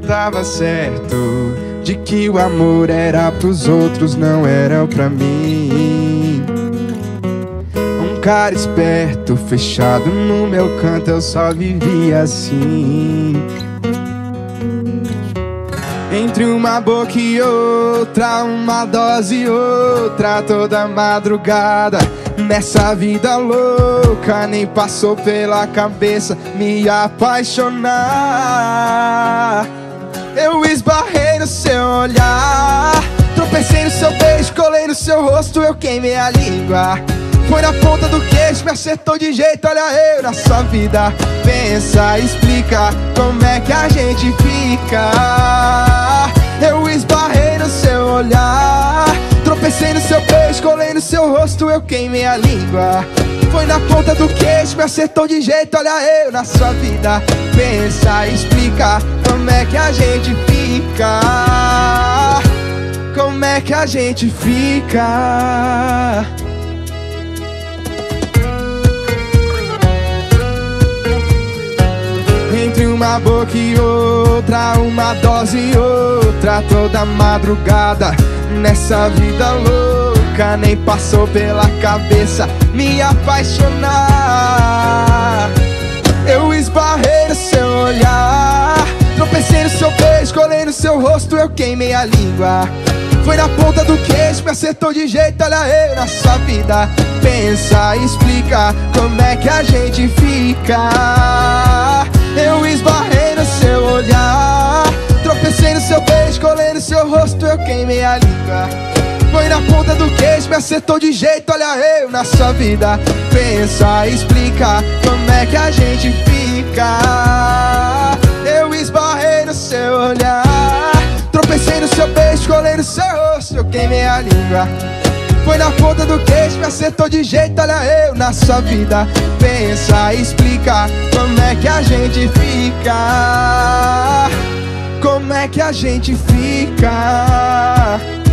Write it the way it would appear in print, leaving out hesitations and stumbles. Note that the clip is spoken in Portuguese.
tava certo de que o amor era pros outros, não era pra mim. Um cara esperto, fechado no meu canto, eu só vivia assim. Entre uma boca e outra, uma dose e outra, toda madrugada. Nessa vida louca, nem passou pela cabeça me apaixonar. Eu esbarrei no seu olhar, tropecei no seu beijo, colei no seu rosto, eu queimei a língua. Foi na ponta do queixo, me acertou de jeito, olha eu na sua vida. Pensa, explica, como é que a gente fica? Eu esbarrei no seu olhar, tropecei no seu beijo, colei no seu rosto, eu queimei a língua. Foi na ponta do queixo, me acertou de jeito, olha eu na sua vida. Pensa, explica, como é que a gente fica? Como é que a gente fica? Entre uma boca e outra, uma dose e outra, toda madrugada. Nessa vida louca, nem passou pela cabeça me apaixonar. Eu esbarrei no seu olhar, tropecei no seu beijo, colei no seu rosto, eu queimei a língua. Foi na ponta do queixo, me acertou de jeito, olha eu na sua vida. Pensa, explica, como é que a gente fica? Eu esbarrei no seu olhar, tropecei no seu beijo, colei no seu rosto, eu queimei a língua. Foi na ponta do queixo, me acertou de jeito, olha eu na sua vida. Pensa, explica, como é que a gente fica? Eu esbarrei no seu olhar, tropecei no seu beijo, colei no seu rosto, eu queimei a língua. Foi na ponta do queixo, me acertou de jeito, olha eu na sua vida. Pensa, explica, como é que a gente fica? Como é que a gente fica?